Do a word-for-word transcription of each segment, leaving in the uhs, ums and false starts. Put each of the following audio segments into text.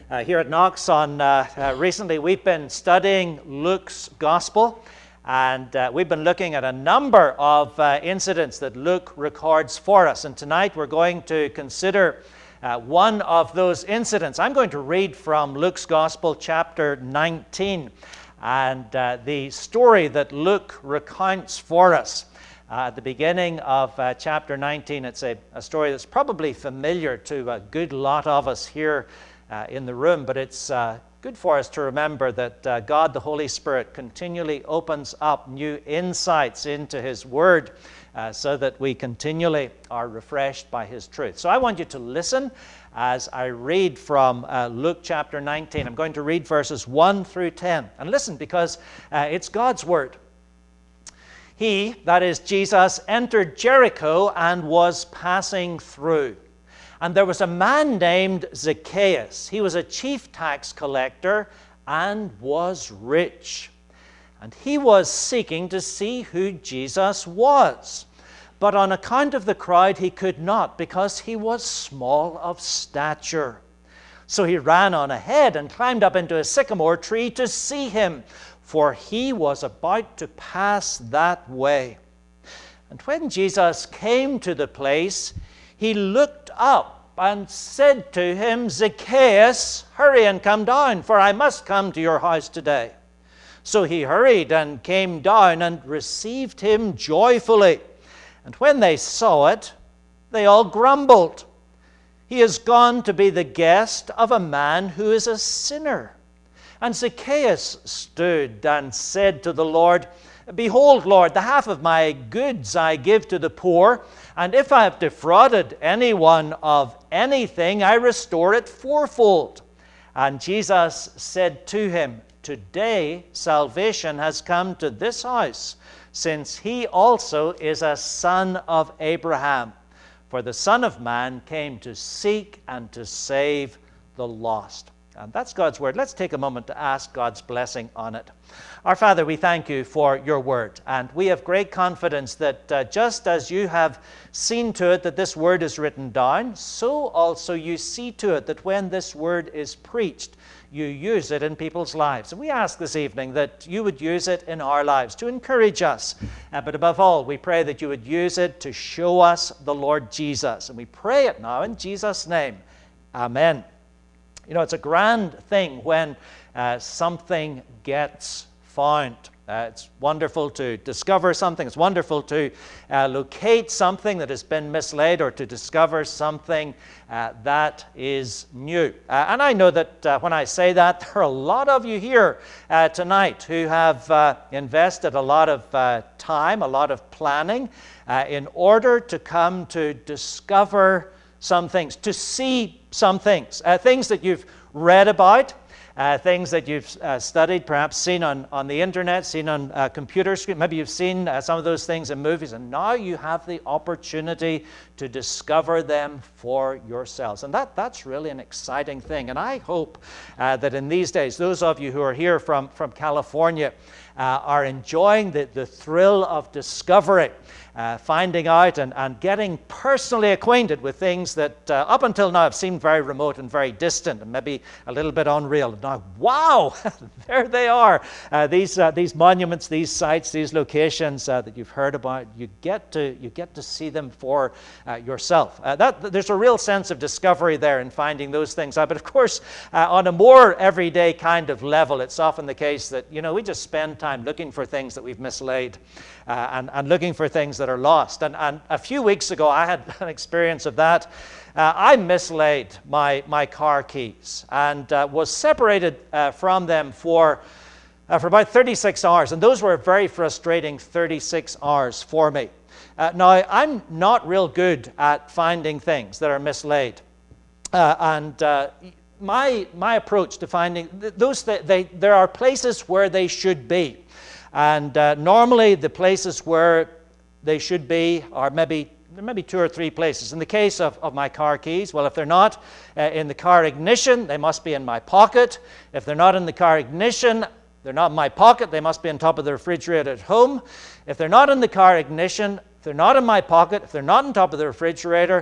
Uh, here at Knox, on uh, uh, recently we've been studying Luke's Gospel, and uh, we've been looking at a number of uh, incidents that Luke records for us. And tonight we're going to consider uh, one of those incidents. I'm going to read from Luke's Gospel, chapter nineteen, and uh, the story that Luke recounts for us. Uh, at the beginning of uh, chapter nineteen, it's a, a story that's probably familiar to a good lot of us here Uh, in the room, but it's uh, good for us to remember that uh, God, the Holy Spirit, continually opens up new insights into His Word uh, so that we continually are refreshed by His truth. So I want you to listen as I read from uh, Luke chapter nineteen. I'm going to read verses one through ten. And listen, because uh, it's God's Word. He, that is Jesus, entered Jericho and was passing through. And there was a man named Zacchaeus. He was a chief tax collector and was rich. And he was seeking to see who Jesus was. But on account of the crowd, he could not, because he was small of stature. So he ran on ahead and climbed up into a sycamore tree to see him, for he was about to pass that way. And when Jesus came to the place, he looked up and said to him, Zacchaeus, hurry and come down, for I must come to your house today. So he hurried and came down and received him joyfully. And when they saw it, they all grumbled. He has gone to be the guest of a man who is a sinner. And Zacchaeus stood and said to the Lord, Behold, Lord, the half of my goods I give to the poor, and if I have defrauded anyone of anything, I restore it fourfold. And Jesus said to him, Today salvation has come to this house, since he also is a son of Abraham. For the Son of Man came to seek and to save the lost. And that's God's Word. Let's take a moment to ask God's blessing on it. Our Father, we thank you for your Word. And we have great confidence that uh, just as you have seen to it that this Word is written down, so also you see to it that when this Word is preached, you use it in people's lives. And we ask this evening that you would use it in our lives to encourage us. Uh, but above all, we pray that you would use it to show us the Lord Jesus. And we pray it now in Jesus' name. Amen. You know, it's a grand thing when uh, something gets found. Uh, it's wonderful to discover something. It's wonderful to uh, locate something that has been mislaid, or to discover something uh, that is new. Uh, and I know that uh, when I say that, there are a lot of you here uh, tonight who have uh, invested a lot of uh, time, a lot of planning uh, in order to come to discover some things, to see some things, uh, things that you've read about, uh, things that you've uh, studied, perhaps seen on, on the internet, seen on a computer screen. Maybe you've seen uh, some of those things in movies, and now you have the opportunity to discover them for yourselves. And that, that's really an exciting thing. And I hope uh, that in these days, those of you who are here from, from California uh, are enjoying the, the thrill of discovery. Uh, finding out and, and getting personally acquainted with things that uh, up until now have seemed very remote and very distant and maybe a little bit unreal. Now, wow, there they are. Uh, these uh, these monuments, these sites, these locations uh, that you've heard about, you get to you get to see them for uh, yourself. Uh, that there's a real sense of discovery there in finding those things out. But of course, uh, on a more everyday kind of level, it's often the case that you know we just spend time looking for things that we've mislaid uh, and and looking for things that are lost. And, and a few weeks ago, I had an experience of that. Uh, I mislaid my, my car keys and uh, was separated uh, from them for, uh, for about thirty-six hours. And those were very frustrating thirty-six hours for me. Uh, now, I'm not real good at finding things that are mislaid. Uh, and uh, my, my approach to finding those, th- they, there are places where they should be. And uh, normally the places where they should be, or maybe there may be two or three places. In the case of, of my car keys, well, if they're not uh, in the car ignition, they must be in my pocket. If they're not in the car ignition, they're not in my pocket, they must be on top of the refrigerator at home. If they're not in the car ignition, if they're not in my pocket, if they're not on top of the refrigerator,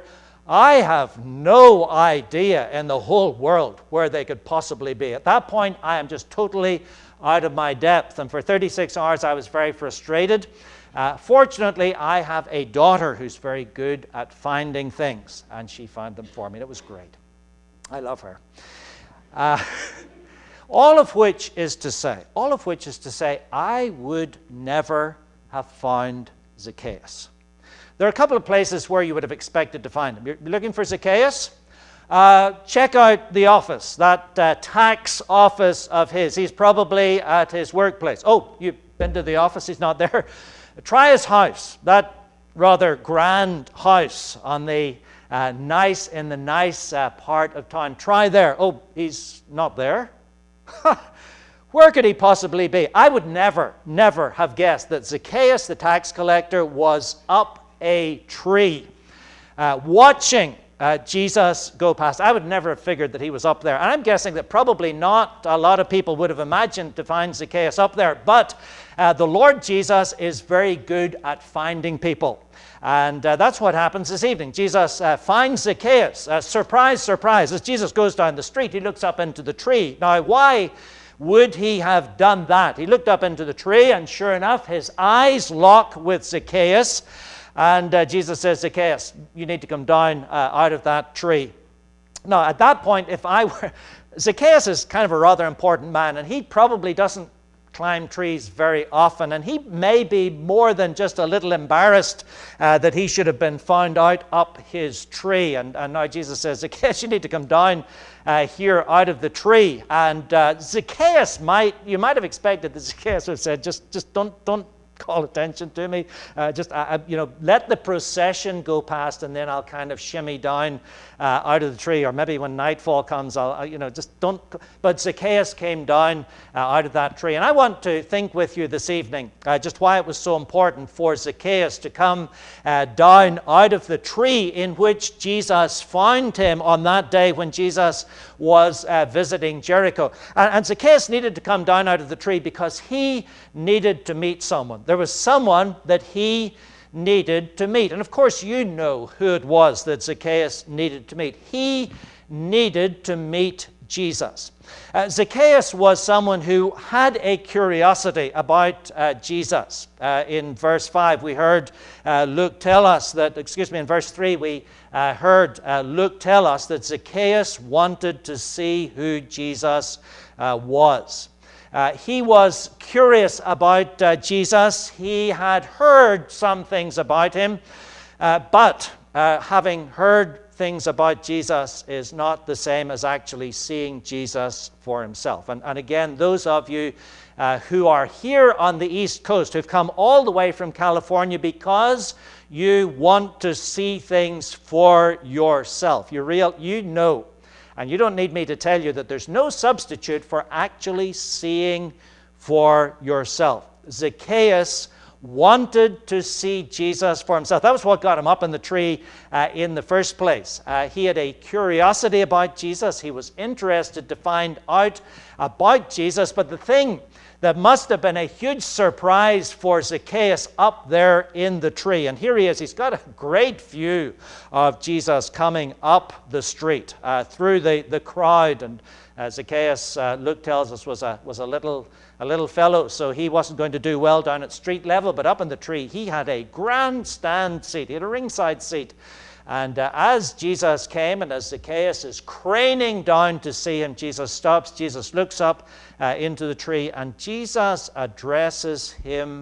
I have no idea in the whole world where they could possibly be. At that point, I am just totally out of my depth. And for thirty-six hours, I was very frustrated. Uh, fortunately, I have a daughter who's very good at finding things, and she found them for me. It was great. I love her. Uh, all of which is to say, all of which is to say, I would never have found Zacchaeus. There are a couple of places where you would have expected to find him. You're looking for Zacchaeus? Uh, check out the office, that uh, tax office of his. He's probably at his workplace. Oh, you've been to the office? He's not there. Try his house, that rather grand house on the uh, nice, in the nice uh, part of town. Try there. Oh, he's not there. Where could he possibly be? I would never, never have guessed that Zacchaeus, the tax collector, was up a tree, uh, watching uh, Jesus go past. I would never have figured that he was up there. And I'm guessing that probably not a lot of people would have imagined to find Zacchaeus up there. But uh, the Lord Jesus is very good at finding people. And uh, that's what happens this evening. Jesus uh, finds Zacchaeus. Uh, surprise, surprise. As Jesus goes down the street, he looks up into the tree. Now, why would he have done that? He looked up into the tree, and sure enough, his eyes lock with Zacchaeus. And uh, Jesus says, Zacchaeus, you need to come down uh, out of that tree. Now, at that point, if I were... Zacchaeus is kind of a rather important man, and he probably doesn't climb trees very often, and he may be more than just a little embarrassed uh, that he should have been found out up his tree. And, and now Jesus says, Zacchaeus, you need to come down uh, here out of the tree. And uh, Zacchaeus might, you might have expected that Zacchaeus would have said, just, just don't, don't, call attention to me. Uh, just, uh, you know, let the procession go past, and then I'll kind of shimmy down uh, out of the tree. Or maybe when nightfall comes, I'll, uh, you know, just don't. But Zacchaeus came down uh, out of that tree. And I want to think with you this evening uh, just why it was so important for Zacchaeus to come uh, down out of the tree in which Jesus found him on that day when Jesus was uh, visiting Jericho. And, and Zacchaeus needed to come down out of the tree because he needed to meet someone. There was someone that he needed to meet. And of course, you know who it was that Zacchaeus needed to meet. He needed to meet Jesus. Uh, Zacchaeus was someone who had a curiosity about uh, Jesus. Uh, in verse five, we heard uh, Luke tell us that, excuse me, in verse three, we uh, heard uh, Luke tell us that Zacchaeus wanted to see who Jesus uh, was. Uh, he was curious about uh, Jesus. He had heard some things about him, uh, but uh, having heard things about Jesus is not the same as actually seeing Jesus for himself. And, and again, those of you uh, who are here on the East Coast, who've come all the way from California because you want to see things for yourself, you real, you know. And you don't need me to tell you that there's no substitute for actually seeing for yourself. Zacchaeus wanted to see Jesus for himself. That was what got him up in the tree uh, in the first place. Uh, he had a curiosity about Jesus. He was interested to find out about Jesus. But the thing that must have been a huge surprise for Zacchaeus up there in the tree. And here he is. He's got a great view of Jesus coming up the street uh, through the, the crowd. And uh, Zacchaeus, uh, Luke tells us, was a was a little a little fellow, so he wasn't going to do well down at street level. But up in the tree, he had a grandstand seat. He had a ringside seat. And uh, as Jesus came, and as Zacchaeus is craning down to see him, Jesus stops. Jesus looks up uh, into the tree, and Jesus addresses him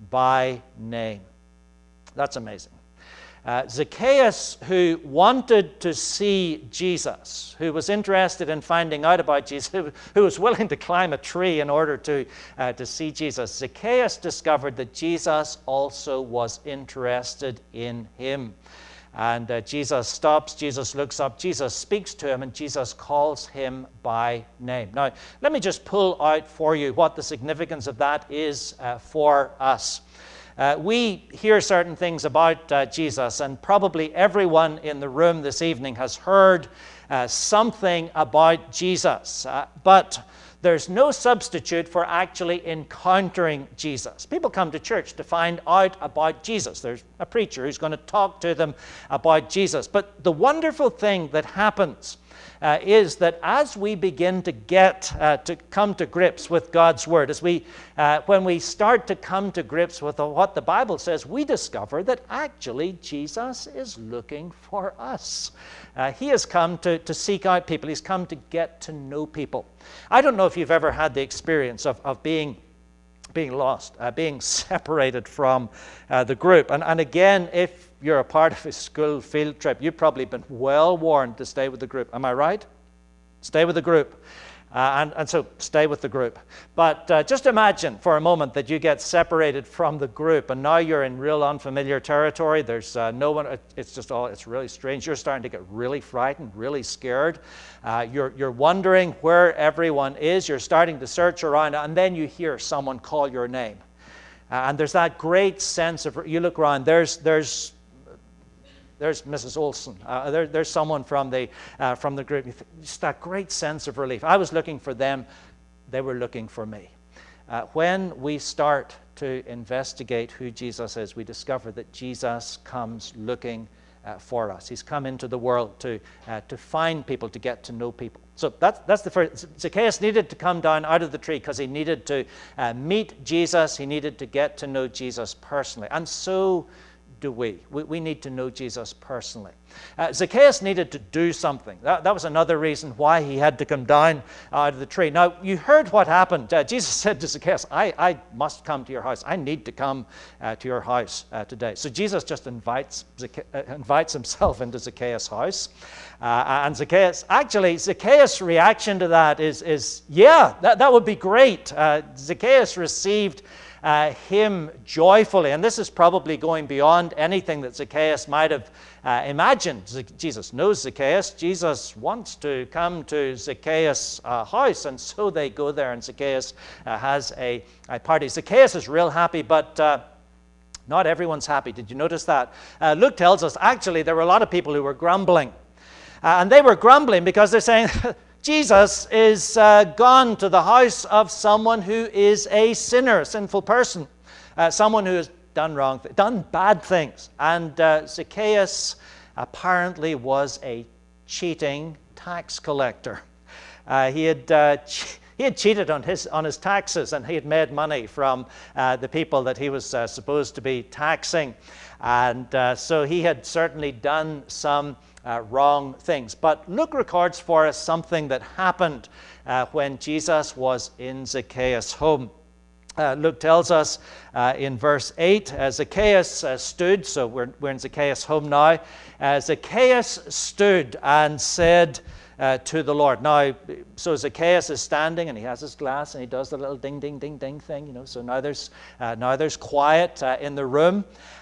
by name. That's amazing. Uh, Zacchaeus, who wanted to see Jesus, who was interested in finding out about Jesus, who, who was willing to climb a tree in order to, uh, to see Jesus, Zacchaeus discovered that Jesus also was interested in him. And uh, Jesus stops, Jesus looks up, Jesus speaks to him, and Jesus calls him by name. Now, let me just pull out for you what the significance of that is uh, for us. Uh, we hear certain things about uh, Jesus, and probably everyone in the room this evening has heard uh, something about Jesus. Uh, but there's no substitute for actually encountering Jesus. People come to church to find out about Jesus. There's a preacher who's going to talk to them about Jesus. But the wonderful thing that happens uh, is that as we begin to get uh, to come to grips with God's Word, as we, uh, when we start to come to grips with what the Bible says, we discover that actually Jesus is looking for us. Uh, he has come to, to seek out people. He's come to get to know people. I don't know if you've ever had the experience of, of being being lost, uh, being separated from uh, the group. And, and again, if you're a part of a school field trip, you've probably been well warned to stay with the group. Am I right? Stay with the group. Uh, and, and so stay with the group. But uh, just imagine for a moment that you get separated from the group and now you're in real unfamiliar territory. There's uh, no one, it's just all, it's really strange. You're starting to get really frightened, really scared. Uh, you're, you're wondering where everyone is. You're starting to search around and then you hear someone call your name. Uh, and there's that great sense of, you look around, there's, there's, There's Missus Olson. Uh, there, there's someone from the uh, from the group. Just that great sense of relief. I was looking for them. They were looking for me. Uh, when we start to investigate who Jesus is, we discover that Jesus comes looking uh, for us. He's come into the world to uh, to find people, to get to know people. So that's that's the first. Zacchaeus needed to come down out of the tree because he needed to uh, meet Jesus. He needed to get to know Jesus personally, and so do we. we. We need to know Jesus personally. Uh, Zacchaeus needed to do something. That, that was another reason why he had to come down out of the tree. Now, you heard what happened. Uh, Jesus said to Zacchaeus, I, I must come to your house. I need to come uh, to your house uh, today. So Jesus just invites, Zacchaeus, uh, invites himself into Zacchaeus' house. Uh, and Zacchaeus, actually, Zacchaeus' reaction to that is, is yeah, that, that would be great. Uh, Zacchaeus received Uh, him joyfully. And this is probably going beyond anything that Zacchaeus might have uh, imagined. Z- Jesus knows Zacchaeus. Jesus wants to come to Zacchaeus' uh, house, and so they go there, and Zacchaeus uh, has a, a party. Zacchaeus is real happy, but uh, not everyone's happy. Did you notice that? Uh, Luke tells us, actually, there were a lot of people who were grumbling. Uh, and they were grumbling because they're saying, Jesus is uh, gone to the house of someone who is a sinner, a sinful person, uh, someone who has done wrong, th- done bad things. And uh, Zacchaeus apparently was a cheating tax collector. Uh, he had uh, che- he had cheated on his on his taxes, and he had made money from uh, the people that he was uh, supposed to be taxing, and uh, so he had certainly done some Uh, wrong things. But Luke records for us something that happened uh, when Jesus was in Zacchaeus' home. Uh, Luke tells us uh, in verse eight, uh, Zacchaeus uh, stood, so we're, we're in Zacchaeus' home now. Uh, Zacchaeus stood and said uh, to the Lord. Now, so Zacchaeus is standing and he has his glass and he does the little ding, ding, ding, ding thing, you know. So now there's uh, now there's quiet uh, in the room,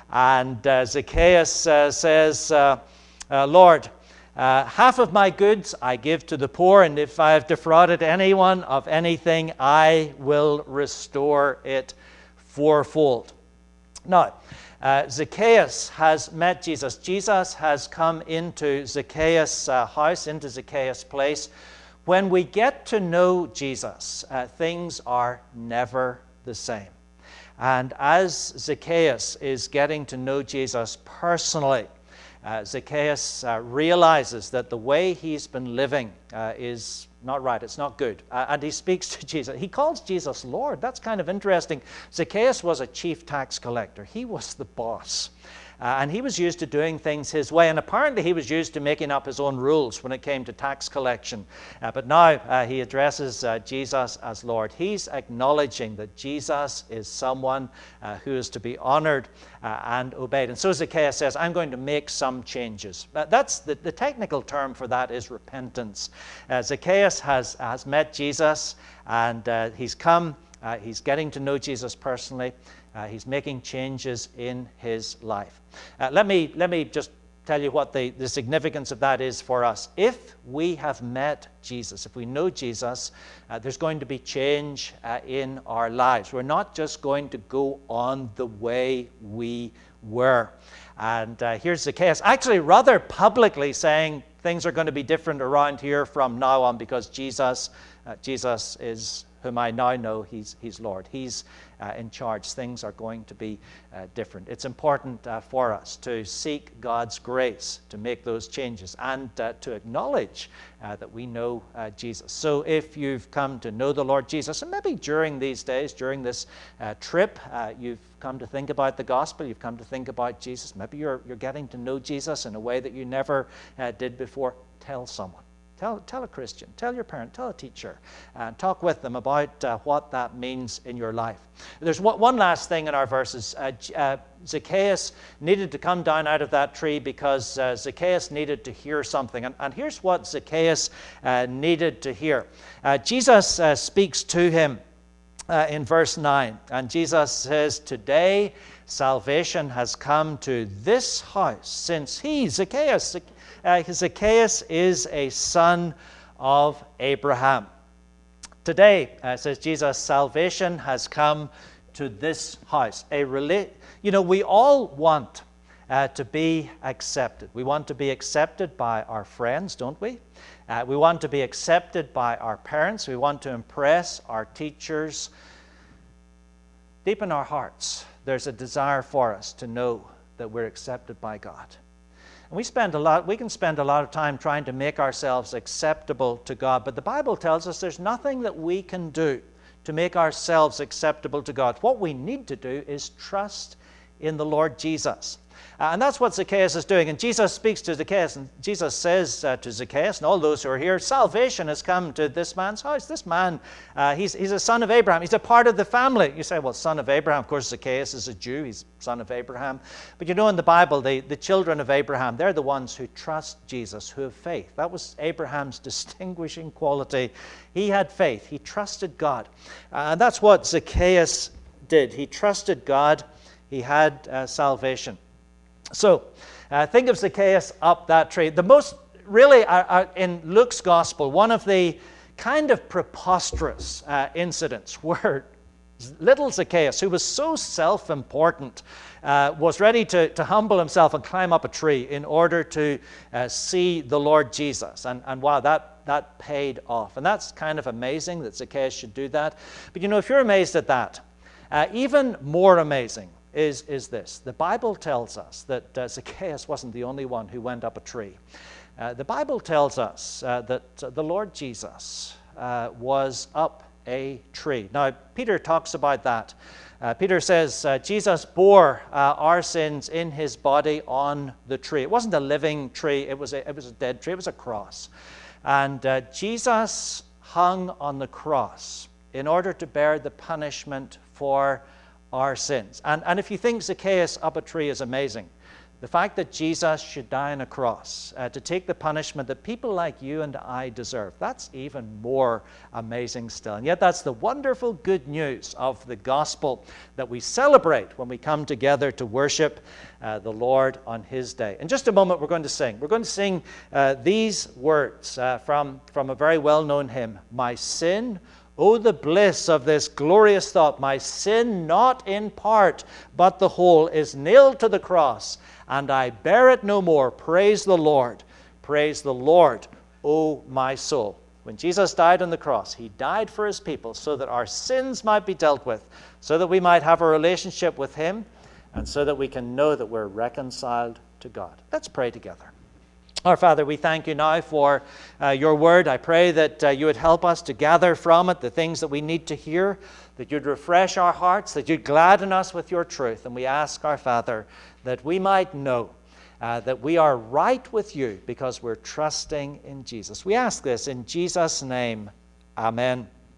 and uh, Zacchaeus uh, says, Uh, Uh, Lord, uh, half of my goods I give to the poor, and if I have defrauded anyone of anything, I will restore it fourfold. Now, uh, Zacchaeus has met Jesus. Jesus has come into Zacchaeus' uh, house, into Zacchaeus' place. When we get to know Jesus, uh, things are never the same. And as Zacchaeus is getting to know Jesus personally, Uh, Zacchaeus uh, realizes that the way he's been living uh, is not right. It's not good. Uh, and he speaks to Jesus. He calls Jesus Lord. That's kind of interesting. Zacchaeus was a chief tax collector. He was the boss. Uh, and he was used to doing things his way. And apparently he was used to making up his own rules when it came to tax collection. Uh, but now uh, he addresses uh, Jesus as Lord. He's acknowledging that Jesus is someone uh, who is to be honored uh, and obeyed. And so Zacchaeus says, I'm going to make some changes. Uh, that's the, the technical term for that is repentance. Uh, Zacchaeus has, has met Jesus, and uh, he's come. Uh, he's getting to know Jesus personally. Uh, he's making changes in his life. Uh, let me let me just tell you what the, the significance of that is for us. If we have met Jesus, if we know Jesus, uh, there's going to be change uh, in our lives. We're not just going to go on the way we were. And uh, here's Zacchaeus, actually rather publicly saying things are going to be different around here from now on because Jesus uh, Jesus is whom I now know. He's, he's Lord. He's uh, in charge. Things are going to be uh, different. It's important uh, for us to seek God's grace to make those changes and uh, to acknowledge uh, that we know uh, Jesus. So if you've come to know the Lord Jesus, and maybe during these days, during this uh, trip, uh, you've come to think about the gospel, you've come to think about Jesus, maybe you're, you're getting to know Jesus in a way that you never uh, did before, tell someone. Tell, tell a Christian, tell your parent, tell a teacher, and talk with them about uh, what that means in your life. There's one, one last thing in our verses. Uh, uh, Zacchaeus needed to come down out of that tree because uh, Zacchaeus needed to hear something. And, and here's what Zacchaeus uh, needed to hear. Uh, Jesus uh, speaks to him uh, in verse nine. And Jesus says, "Today salvation has come to this house, since he, Zacchaeus, Uh, Zacchaeus is a son of Abraham." Today, uh, says Jesus, salvation has come to this house. A rela- you know, we all want uh, to be accepted. We want to be accepted by our friends, don't we? Uh, we want to be accepted by our parents. We want to impress our teachers. Deep in our hearts, there's a desire for us to know that we're accepted by God. And we spend a lot, we can spend a lot of time trying to make ourselves acceptable to God, but the Bible tells us there's nothing that we can do to make ourselves acceptable to God. What we need to do is trust in the Lord Jesus. Uh, and that's what Zacchaeus is doing. And Jesus speaks to Zacchaeus, and Jesus says uh, to Zacchaeus and all those who are here, salvation has come to this man's house. This man, uh, he's, he's a son of Abraham. He's a part of the family. You say, well, son of Abraham. Of course, Zacchaeus is a Jew. He's son of Abraham. But you know, in the Bible, the, the children of Abraham, they're the ones who trust Jesus, who have faith. That was Abraham's distinguishing quality. He had faith. He trusted God. Uh, and that's what Zacchaeus did. He trusted God. He had uh, salvation. So, uh, think of Zacchaeus up that tree. The most, really, uh, uh, in Luke's gospel, one of the kind of preposterous uh, incidents where little Zacchaeus, who was so self-important, uh, was ready to, to humble himself and climb up a tree in order to uh, see the Lord Jesus. And, and wow, that, that paid off. And that's kind of amazing that Zacchaeus should do that. But you know, if you're amazed at that, uh, even more amazing Is, is this. The Bible tells us that uh, Zacchaeus wasn't the only one who went up a tree. Uh, the Bible tells us uh, that uh, the Lord Jesus uh, was up a tree. Now, Peter talks about that. Uh, Peter says uh, Jesus bore uh, our sins in his body on the tree. It wasn't a living tree. It was a, it was a dead tree. It was a cross. And uh, Jesus hung on the cross in order to bear the punishment for our sins. And, and if you think Zacchaeus up a tree is amazing, the fact that Jesus should die on a cross uh, to take the punishment that people like you and I deserve, that's even more amazing still. And yet that's the wonderful good news of the gospel that we celebrate when we come together to worship uh, the Lord on his day. In just a moment we're going to sing. We're going to sing uh, these words uh, from, from a very well-known hymn, "My sin, oh, the bliss of this glorious thought, my sin not in part, but the whole, is nailed to the cross, and I bear it no more. Praise the Lord. Praise the Lord, O my soul." When Jesus died on the cross, he died for his people so that our sins might be dealt with, so that we might have a relationship with him, and so that we can know that we're reconciled to God. Let's pray together. Our Father, we thank you now for uh, your word. I pray that uh, you would help us to gather from it the things that we need to hear, that you'd refresh our hearts, that you'd gladden us with your truth. And we ask, our Father, that we might know uh, that we are right with you because we're trusting in Jesus. We ask this in Jesus' name. Amen.